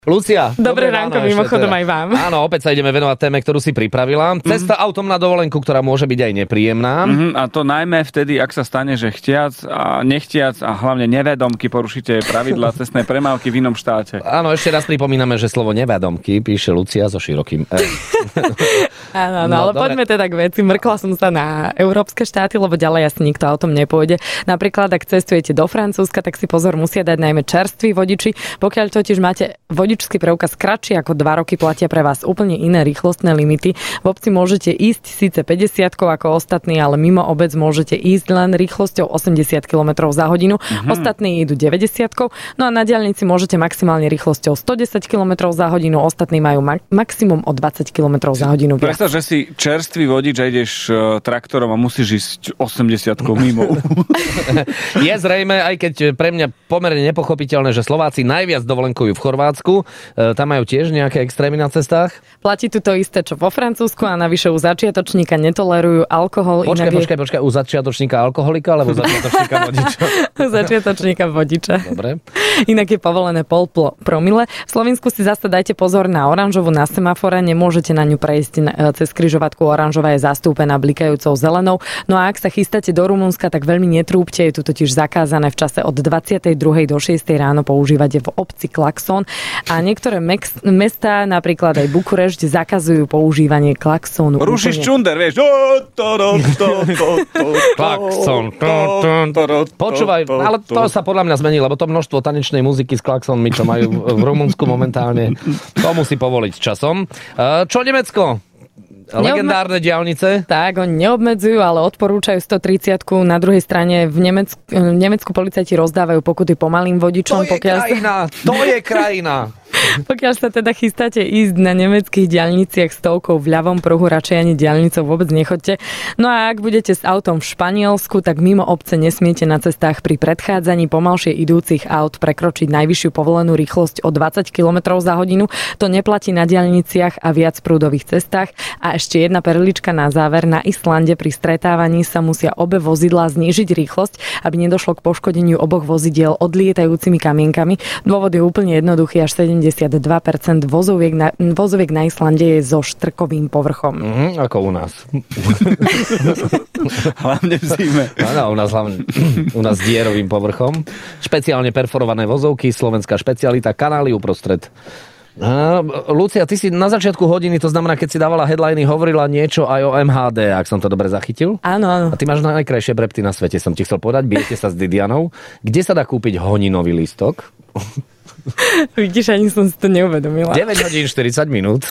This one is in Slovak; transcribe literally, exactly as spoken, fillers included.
Lucia. Dobré, dobré ránko, mimochodom teda. Aj vám. Áno, opäť sa ideme venovať téme, ktorú si pripravila. Cesta mm-hmm. autom na dovolenku, ktorá môže byť aj nepríjemná. Mm-hmm. A to najmä vtedy, ak sa stane, že chtiac a nechtiac a hlavne nevedomky porušíte pravidlá cestnej premávky v inom štáte. Áno, ešte raz pripomíname, že slovo nevedomky píše Lucia so širokým E. Áno, no, ale dobre. Poďme teda k veci. Mrkla som sa na európske štáty, lebo ďalej asi nikto autom nepôjde. Napríklad, ak cestujete do Francúzska, tak si pozor, musia dať najmä čerství vodiči. Pokiaľ totiž máte vodičský preukaz kratší ako dva roky, platia pre vás úplne iné rýchlostné limity. V obci môžete ísť síce päťdesiatkou ako ostatní, ale mimo obec môžete ísť len rýchlosťou osemdesiat kilometrov za hodinu. Mm-hmm. Ostatní idú deväťdesiatkou. No a na diaľnici môžete maximálne rýchlosťou stodesať kilometrov za hodinu, ostatní majú ma- maximum o dvadsať kilometrov za hodinu. Predstav, že si čerstvý vodič a ideš uh, traktorom a musíš ísť osemdesiatkou mimo. Je zrejme, aj keď pre mňa pomerne nepochopiteľné, že Slováci najviac dovolenkujú v Chorvátsku. E, tam majú tiež nejaké extrémy na cestách? Platí tu to isté, čo vo Francúzsku a navyše u začiatočníka netolerujú alkohol. Počkaj, je... počkaj, počkaj, u začiatočníka alkoholika alebo u začiatočníka vodiča? U začiatočníka vodiča. Dobre. Inak je povolené pol promile. V Slovensku si zase dajte pozor na oranžovú na semafore, nemôžete na ňu prejsť cez križovatku. Oranžová je zastúpená blikajúcou zelenou. No a ak sa chystáte do Rumunska, tak veľmi netrúbte, je tu totiž zakázané v čase od dvadsiatej druhej do šiestej ráno používať v obci klaxón. A niektoré mex- mestá, napríklad aj Bukurešť, zakazujú používanie klaxónu. Rušiš čunder, vieš. Klaxón. Počúvaj, ale to sa podľa mňa zmení, lebo to množstvo tanečnej muziky s klaxónmi, čo majú v Rumunsku momentálne, to musí povoliť časom. Čo Nemecko? Legendárne diaľnice? Tak, oni neobmedzujú, ale odporúčajú stotridsiatku. Na druhej strane v Nemecku, v Nemecku policajti rozdávajú pokuty pomalým vodičom. To je pokiaľ krajina! Sa... To je krajina! Pokiaľ sa teda chystáte ísť na nemeckých diaľniciach stovkou v ľavom pruhu, radšej ani diaľnicou vôbec nechoďte. No a ak budete s autom v Španielsku, tak mimo obce nesmiete na cestách pri predchádzaní pomalšie idúcich aut prekročiť najvyššiu povolenú rýchlosť o dvadsať kilometrov za hodinu. To neplatí na diaľniciach a viac prúdových cestách. A ešte jedna perlička na záver. Na Islande pri stretávaní sa musia obe vozidlá znížiť rýchlosť, aby nedošlo k poškodeniu oboch vozidiel odlietajúcimi kamienkami. Dôvod je úplne jednoduchý, až sedemdesiatdva percent vozoviek na, vozoviek na Islande je so štrkovým povrchom. Mm, ako u nás. Hlavne v zime. Áno, u nás hlavne u nás dierovým povrchom. Špeciálne perforované vozovky, slovenská špecialita, kanály uprostred. Uh, Lucia, ty si na začiatku hodiny, to znamená, keď si dávala headliny, hovorila niečo aj o em há dé, ak som to dobre zachytil. Áno, áno. A ty máš najkrajšie brepty na svete, som ti chcel povedať. Bijete sa s Didianou. Kde sa dá kúpiť honinový lístok? Vidíš, ani som si to neuvedomila. deväť hodín štyridsať minút.